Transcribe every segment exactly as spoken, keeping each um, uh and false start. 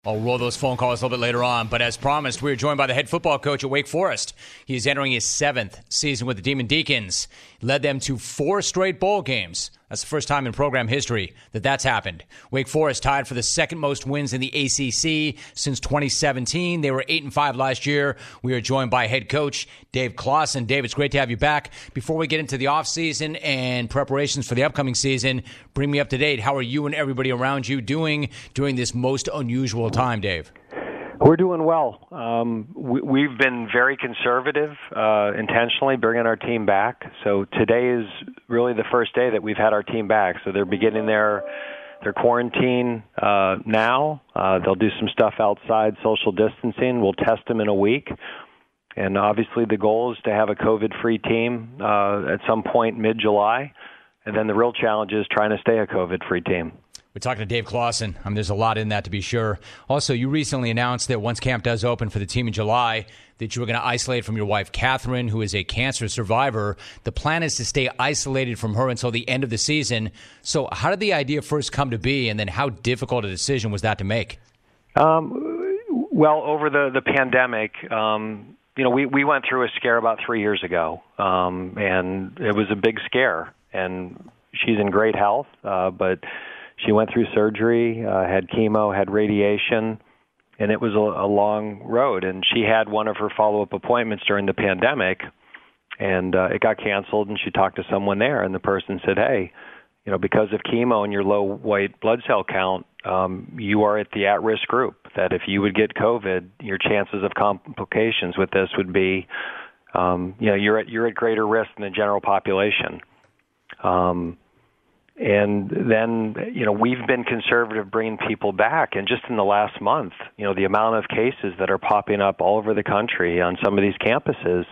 I'll roll those phone calls a little bit later on, but as promised, we're joined by the head football coach at Wake Forest. He is entering his seventh season with the Demon Deacons. Led them to four straight bowl games. That's the first time in program history that that's happened. Wake Forest tied for the second most wins in the A C C since twenty seventeen. They were eight and five last year. We are joined by head coach Dave Clawson. Dave, it's great to have you back. Before we get into the offseason and preparations for the upcoming season, bring me up to date. How are you and everybody around you doing during this most unusual time, Dave? We're doing well. Um, we, we've been very conservative, uh, intentionally bringing our team back. So today is really the first day that we've had our team back. So they're beginning their their quarantine uh, now. Uh, they'll do some stuff outside, social distancing. We'll test them in a week. And obviously the goal is to have a COVID-free team uh, at some point mid-July. And then the real challenge is trying to stay a COVID-free team. We're talking to Dave Clawson. I mean, there's a lot in that, to be sure. Also, you recently announced that once camp does open for the team in July, that you were going to isolate from your wife, Catherine, who is a cancer survivor. The plan is to stay isolated from her until the end of the season. So how did the idea first come to be, and then how difficult a decision was that to make? Um, well, over the, the pandemic, um, you know, we, we went through a scare about three years ago, um, and it was a big scare. And she's in great health, uh, but she went through surgery, uh, had chemo, had radiation, and it was a, a long road. And she had one of her follow-up appointments during the pandemic, and uh, it got canceled, and she talked to someone there, and the person said, hey, you know, because of chemo and your low white blood cell count, um, you are at the at-risk group, that if you would get COVID, your chances of complications with this would be, um, you know, you're at, you're at greater risk than the general population. Um And then, you know, we've been conservative bringing people back. And just in the last month, you know, the amount of cases that are popping up all over the country on some of these campuses,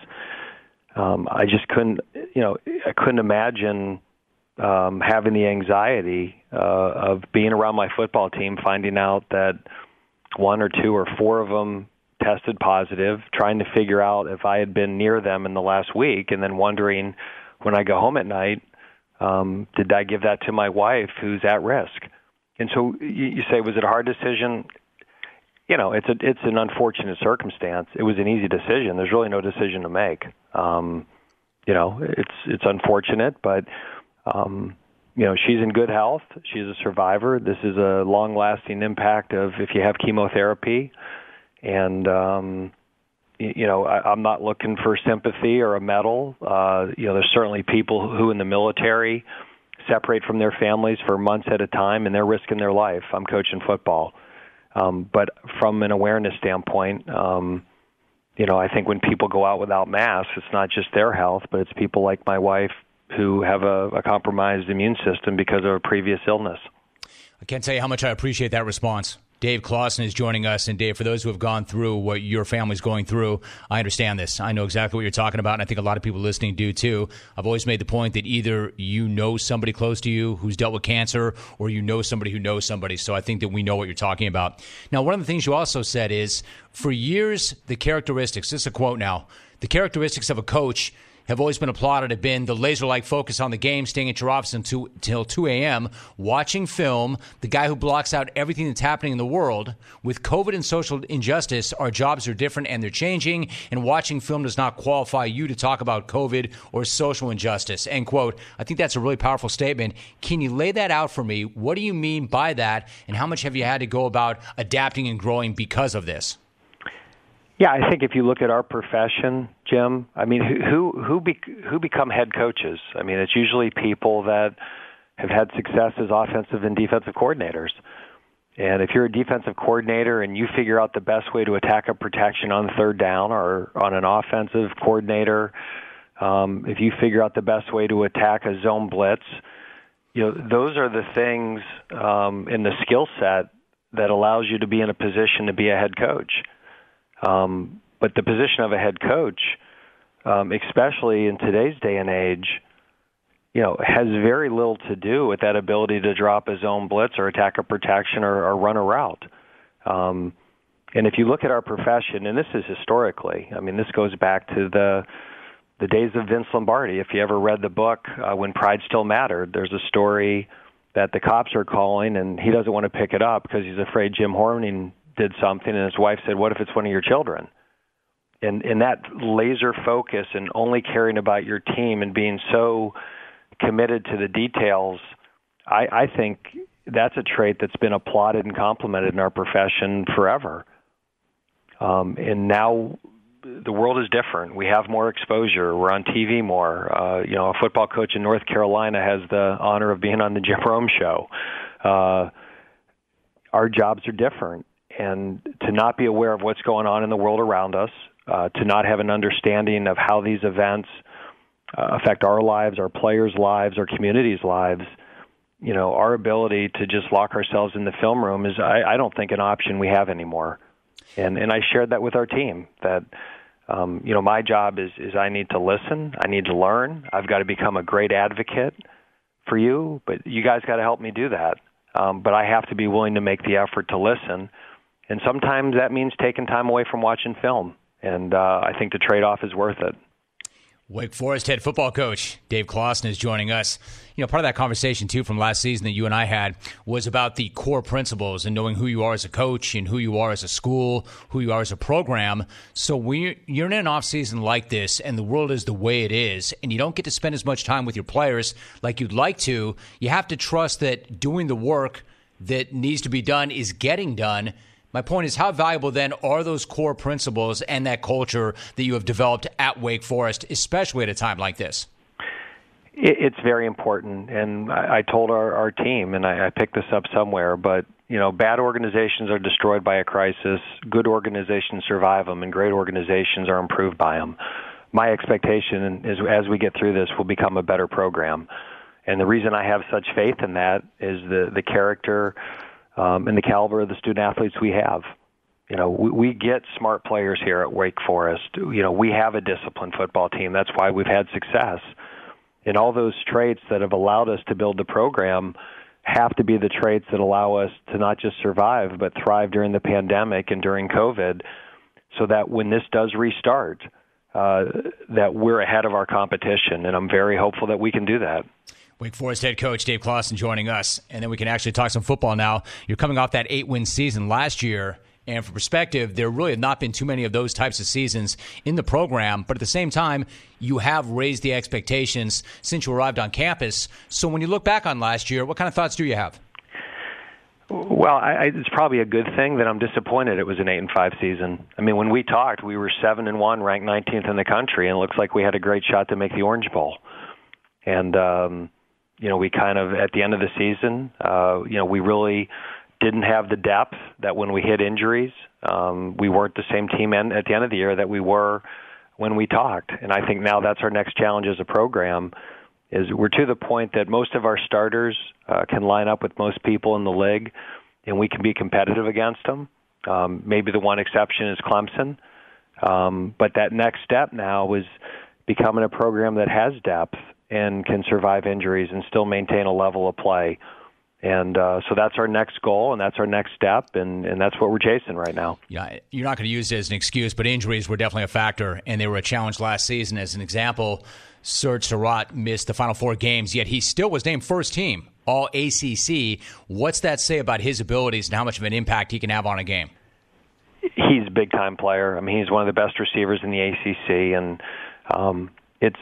um, I just couldn't, you know, I couldn't imagine um, having the anxiety uh, of being around my football team, finding out that one or two or four of them tested positive, trying to figure out if I had been near them in the last week, and then wondering when I go home at night, Um, did I give that to my wife who's at risk? And so you, you say, was it a hard decision? You know, it's a, it's an unfortunate circumstance. It was an easy decision. There's really no decision to make. Um, you know, it's it's unfortunate, but um, you know, she's in good health. She's a survivor. This is a long-lasting impact of if you have chemotherapy, and um, you know, I, I'm not looking for sympathy or a medal. Uh, you know, there's certainly people who in the military separate from their families for months at a time, and they're risking their life. I'm coaching football. Um, but from an awareness standpoint, um, you know, I think when people go out without masks, it's not just their health, but it's people like my wife who have a, a compromised immune system because of a previous illness. I can't tell you how much I appreciate that response. Dave Clawson is joining us. And Dave, for those who have gone through what your family's going through, I understand this. I know exactly what you're talking about, and I think a lot of people listening do too. I've always made the point that either you know somebody close to you who's dealt with cancer, or you know somebody who knows somebody. So I think that we know what you're talking about. Now, one of the things you also said is, for years, the characteristics, this is a quote now, the characteristics of a coach have always been applauded, have been the laser-like focus on the game, staying at your office until, until two a.m., watching film, the guy who blocks out everything that's happening in the world. With COVID and social injustice, our jobs are different and they're changing, and watching film does not qualify you to talk about COVID or social injustice, end quote. I think that's a really powerful statement. Can you lay that out for me? What do you mean by that, and how much have you had to go about adapting and growing because of this? Yeah, I think if you look at our profession, Jim, I mean, who who be, who become head coaches? I mean, it's usually people that have had success as offensive and defensive coordinators. And if you're a defensive coordinator and you figure out the best way to attack a protection on third down, or on an offensive coordinator, um, if you figure out the best way to attack a zone blitz, you know, those are the things um, in the skill set that allows you to be in a position to be a head coach. Um, but the position of a head coach, um, especially in today's day and age, you know, has very little to do with that ability to drop a zone blitz or attack a protection or, or run a route. Um, and if you look at our profession, and this is historically, I mean, this goes back to the the days of Vince Lombardi. If you ever read the book, uh, When Pride Still Mattered, there's a story that the cops are calling, and he doesn't want to pick it up because he's afraid Jim Horning did something, and his wife said, "What if it's one of your children?" And and that laser focus and only caring about your team and being so committed to the details, I, I think that's a trait that's been applauded and complimented in our profession forever. Um, and now the world is different. We have more exposure. We're on T V more. Uh, you know, a football coach in North Carolina has the honor of being on the Jim Rome show. Uh, our jobs are different. And to not be aware of what's going on in the world around us, uh, to not have an understanding of how these events uh, affect our lives, our players' lives, our communities' lives, you know, our ability to just lock ourselves in the film room is, I, I don't think, an option we have anymore. And and I shared that with our team, that, um, you know, my job is, is I need to listen, I need to learn, I've got to become a great advocate for you, but you guys got to help me do that. Um, but I have to be willing to make the effort to listen. And sometimes that means taking time away from watching film. And uh, I think the trade-off is worth it. Wake Forest head football coach Dave Clawson is joining us. You know, part of that conversation, too, from last season that you and I had was about the core principles and knowing who you are as a coach and who you are as a school, who you are as a program. So when you're in an offseason like this and the world is the way it is and you don't get to spend as much time with your players like you'd like to, you have to trust that doing the work that needs to be done is getting done. My point is, how valuable then are those core principles and that culture that you have developed at Wake Forest, especially at a time like this? It's very important, and I told our, our team, and I, I picked this up somewhere, but you know, bad organizations are destroyed by a crisis, good organizations survive them, and great organizations are improved by them. My expectation is, as we get through this, we'll become a better program. And the reason I have such faith in that is the, the character Um, and the caliber of the student athletes we have. You know, we, we get smart players here at Wake Forest. You know, we have a disciplined football team. That's why we've had success. And all those traits that have allowed us to build the program have to be the traits that allow us to not just survive, but thrive during the pandemic and during COVID, so that when this does restart, uh, that we're ahead of our competition. And I'm very hopeful that we can do that. Wake Forest head coach Dave Clawson joining us, and then we can actually talk some football now. You're coming off that eight-win season last year, and for perspective, there really have not been too many of those types of seasons in the program, but at the same time, you have raised the expectations since you arrived on campus. So when you look back on last year, what kind of thoughts do you have? Well, I, I, it's probably a good thing that I'm disappointed it was an eight and five season. I mean, when we talked, we were seven and one, ranked nineteenth in the country, and it looks like we had a great shot to make the Orange Bowl. And um You know, we kind of, at the end of the season, uh, you know, we really didn't have the depth that when we hit injuries, um, we weren't the same team en- at the end of the year that we were when we talked. And I think now that's our next challenge as a program, is we're to the point that most of our starters uh, can line up with most people in the league, and we can be competitive against them. Um, maybe the one exception is Clemson. Um, but that next step now is becoming a program that has depth and can survive injuries and still maintain a level of play. And uh, so that's our next goal, and that's our next step, and, and that's what we're chasing right now. Yeah, you're not going to use it as an excuse, but injuries were definitely a factor, and they were a challenge last season. As an example, Serge Surratt missed the final four games, yet he still was named first team, all A C C. What's that say about his abilities and how much of an impact he can have on a game? He's a big-time player. I mean, he's one of the best receivers in the A C C, and um, it's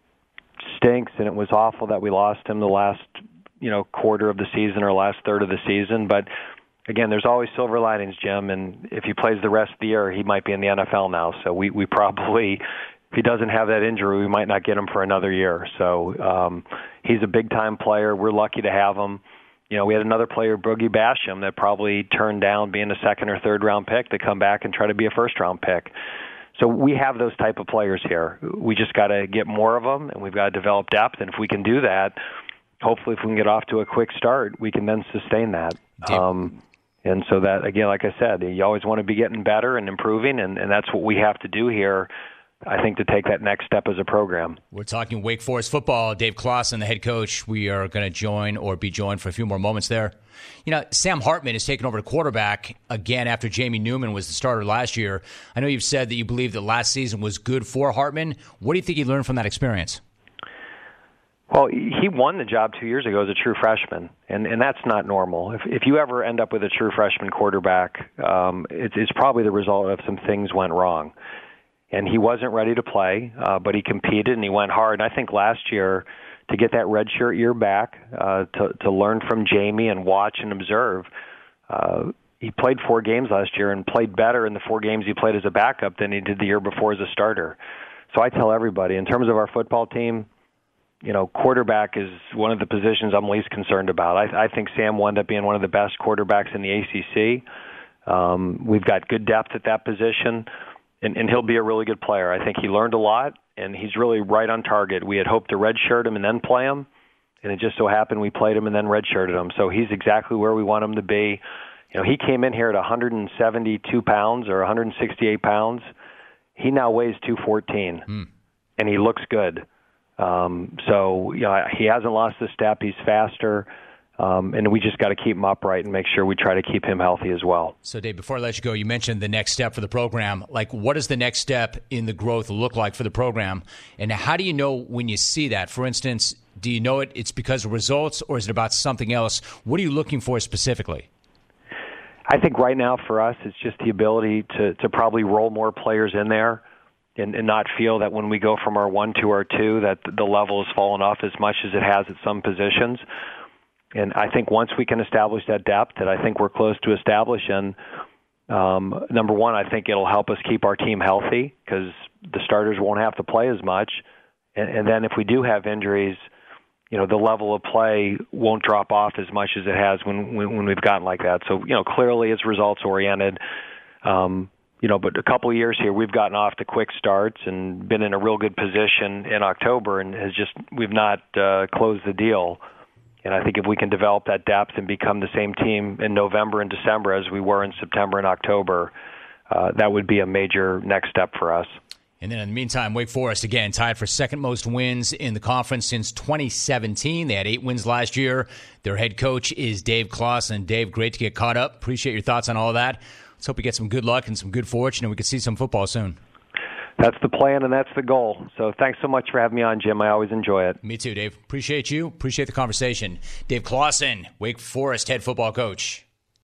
stinks, and it was awful that we lost him the last, you know, quarter of the season or last third of the season. But again, there's always silver linings, Jim. And if he plays the rest of the year, he might be in the N F L now. So we we probably, if he doesn't have that injury, we might not get him for another year. So um, he's a big time player. We're lucky to have him. You know, we had another player, Boogie Basham, that probably turned down being a second or third round pick to come back and try to be a first round pick. So we have those type of players here. We just got to get more of them, and we've got to develop depth. And if we can do that, hopefully if we can get off to a quick start, we can then sustain that. Um, and so that, again, like I said, you always want to be getting better and improving, and, and that's what we have to do here, I think, to take that next step as a program. We're talking Wake Forest football. Dave Clawson, the head coach. We are going to join or be joined for a few more moments there. You know, Sam Hartman has taken over the quarterback again after Jamie Newman was the starter last year. I know you've said that you believe that last season was good for Hartman. What do you think he learned from that experience? Well, he won the job two years ago as a true freshman, and, and that's not normal. If, if you ever end up with a true freshman quarterback, um, it, it's probably the result of some things went wrong. And he wasn't ready to play, uh, but he competed and he went hard. And I think last year, to get that redshirt year back, uh, to, to learn from Jamie and watch and observe, uh, he played four games last year and played better in the four games he played as a backup than he did the year before as a starter. So I tell everybody, in terms of our football team, you know, quarterback is one of the positions I'm least concerned about. I, I think Sam will end up being one of the best quarterbacks in the A C C. Um, we've got good depth at that position, and, and he'll be a really good player. I think he learned a lot, and he's really right on target. We had hoped to redshirt him and then play him, and it just so happened we played him and then redshirted him. So he's exactly where we want him to be. You know, he came in here at one hundred seventy-two pounds or one hundred sixty-eight pounds. He now weighs two fourteen, mm. and he looks good. Um, so, you know, he hasn't lost a step. He's faster. Um, and we just got to keep him upright and make sure we try to keep him healthy as well. So, Dave, before I let you go, you mentioned the next step for the program. Like, what does the next step in the growth look like for the program? And how do you know when you see that? For instance, do you know it, it's because of results, or is it about something else? What are you looking for specifically? I think right now for us, it's just the ability to, to probably roll more players in there. And, and not feel that when we go from our one to our two that the level has fallen off as much as it has at some positions. And I think once we can establish that depth, that I think we're close to establishing, um, number one, I think it'll help us keep our team healthy because the starters won't have to play as much. And, and then if we do have injuries, you know, the level of play won't drop off as much as it has when, when, when we've gotten like that. So, you know, clearly it's results-oriented. Um You know, but a couple of years here, we've gotten off to quick starts and been in a real good position in October, and has just we've not uh, closed the deal. And I think if we can develop that depth and become the same team in November and December as we were in September and October, uh, that would be a major next step for us. And then in the meantime, Wake Forest, again, tied for second most wins in the conference since twenty seventeen. They had eight wins last year. Their head coach is Dave Clawson. Dave, great to get caught up. Appreciate your thoughts on all of that. Let's hope we get some good luck and some good fortune, and we can see some football soon. That's the plan, and that's the goal. So thanks so much for having me on, Jim. I always enjoy it. Me too, Dave. Appreciate you. Appreciate the conversation. Dave Clawson, Wake Forest head football coach.